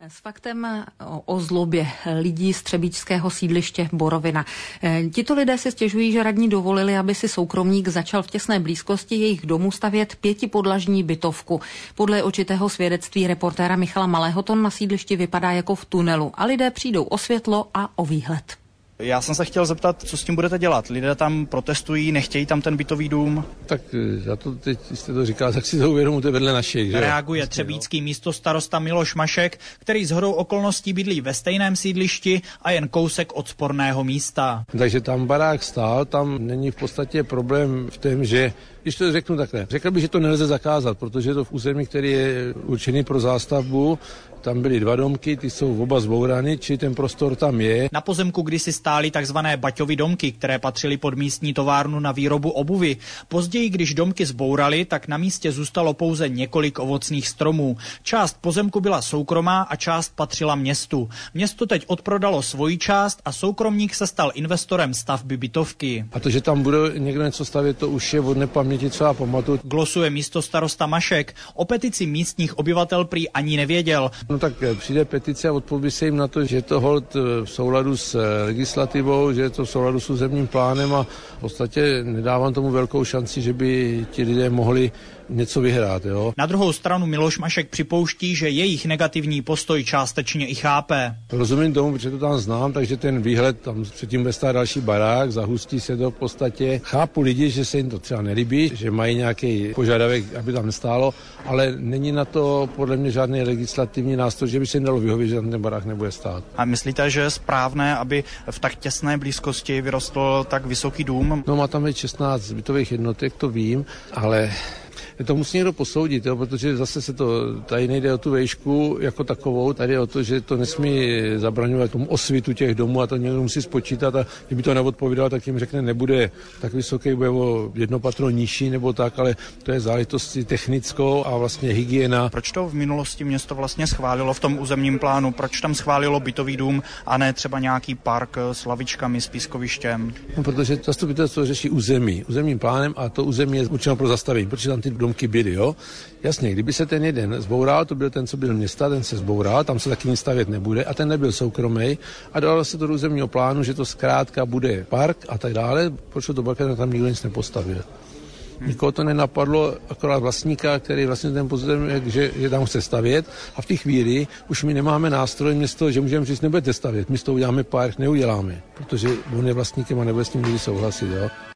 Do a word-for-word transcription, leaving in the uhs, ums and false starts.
S faktem o zlobě lidí z třebíčského sídliště Borovina. Tito lidé si stěžují, že radní dovolili, aby si soukromník začal v těsné blízkosti jejich domů stavět pětipodlažní bytovku. Podle očitého svědectví reportéra Michala Malého to na sídlišti vypadá jako v tunelu a lidé přijdou o světlo a o výhled. Já jsem se chtěl zeptat, co s tím budete dělat. Lidé tam protestují, nechtějí tam ten bytový dům. Tak já to teď, když jste to říkal, tak si to uvědomujete vedle našich. Že? Reaguje třebíčský místostarosta Miloš Mašek, který shodou okolností bydlí ve stejném sídlišti a jen kousek od sporného místa. Takže tam barák stál, tam není v podstatě problém v tom, že když to řeknu takhle, řekl bych, že to nelze zakázat, protože je to v území, který je určený pro zástavbu. Tam byly dva domky, ty jsou oba zbourány, či ten prostor tam je. Na pozemku kdysi stály takzvané Baťovy domky, které patřily pod místní továrnu na výrobu obuvy. Později, když domky zbourali, tak na místě zůstalo pouze několik ovocných stromů. Část pozemku byla soukromá a část patřila městu. Město teď odprodalo svoji část a soukromník se stal investorem stavby bytovky. A to, že tam bude někdo něco stavět, to už je od nepaměti třeba pamatuju. Glosuje místostarosta Mašek. O petici místních obyvatel prý ani nevěděl. No tak přijde petice a odpoví se jim na to, že je to holt v souladu s legislativou, že je to v souladu s územním plánem a v podstatě nedávám tomu velkou šanci, že by ti lidé mohli něco vyhrát. Jo? Na druhou stranu Miloš Mašek připouští, že jejich negativní postoj částečně i chápe. Rozumím tomu, protože to tam znám, takže ten výhled, tam předtím bude stát další barák, zahustí se to v podstatě. Chápu lidi, že se jim to třeba nelíbí, že mají nějaký požadavek, aby tam nestálo, ale není na to podle mě žádný legislativní nástroj, že by se jim dalo vyhovět, že tam ten barák nebude stát. A myslíte, že je správné, aby v tak těsné blízkosti vyrostl tak vysoký dům? No má tam šestnáct bytových jednotek, to vím, ale to musí někdo posoudit, jo, protože zase se to, tady nejde o tu vejšku jako takovou, tady je o to, že to nesmí zabraňovat tomu osvitu těch domů a to někdo musí spočítat a kdyby to neodpovídal, tak jim řekne, nebude tak vysoký, bude o jedno patro nižší nebo tak, ale to je záležitost technickou a vlastně hygiena. Proč to v minulosti město vlastně schválilo v tom územním plánu? Proč tam schválilo bytový dům a ne třeba nějaký park s lavičkami, s pískovištěm? No, protože zastupitelstvo řeší území, územním plánem a to území je určeno pro zastavení, protože tam ty domky byly, jo. Jasně, kdyby se ten jeden zboural, to byl ten, co byl města, ten se zboural, tam se taky nic stavět nebude a ten nebyl soukromý a dalo se to do územního plánu, že to zkrátka bude park a tak dále, proč to barka tam nikdo nic nepostavil. Nikoho to nenapadlo, akorát vlastníka, který vlastně ten pozemek, že, že tam chce stavět a v té chvíli už my nemáme nástroj město, že můžeme říct, nebudete stavět, my s to uděláme park, neuděláme, protože on je vlastníkem a nebude s tím nikdy souhlasit, jo.